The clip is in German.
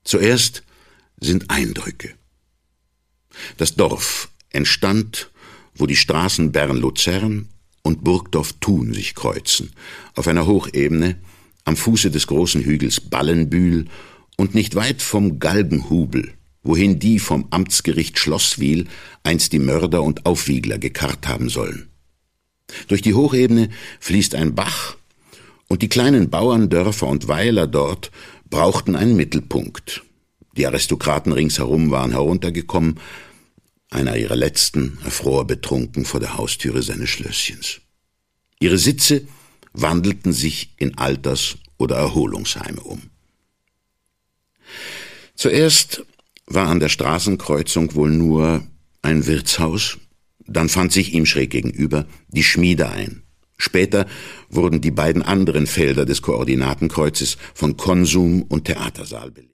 Zuerst sind Eindrücke. Das Dorf entstand, wo die Straßen Bern-Luzern und Burgdorf-Thun sich kreuzen, auf einer Hochebene, am Fuße des großen Hügels Ballenbühl und nicht weit vom Galgenhubel, wohin die vom Amtsgericht Schloßwil einst die Mörder und Aufwiegler gekarrt haben sollen. Durch die Hochebene fließt ein Bach, und die kleinen Bauerndörfer und Weiler dort brauchten einen Mittelpunkt. Die Aristokraten ringsherum waren heruntergekommen, einer ihrer letzten erfror betrunken vor der Haustüre seines Schlösschens. Ihre Sitze wandelten sich in Alters- oder Erholungsheime um. Zuerst war an der Straßenkreuzung wohl nur ein Wirtshaus, dann fand sich ihm schräg gegenüber die Schmiede ein. Später wurden die beiden anderen Felder des Koordinatenkreuzes von Konsum und Theatersaal belegt.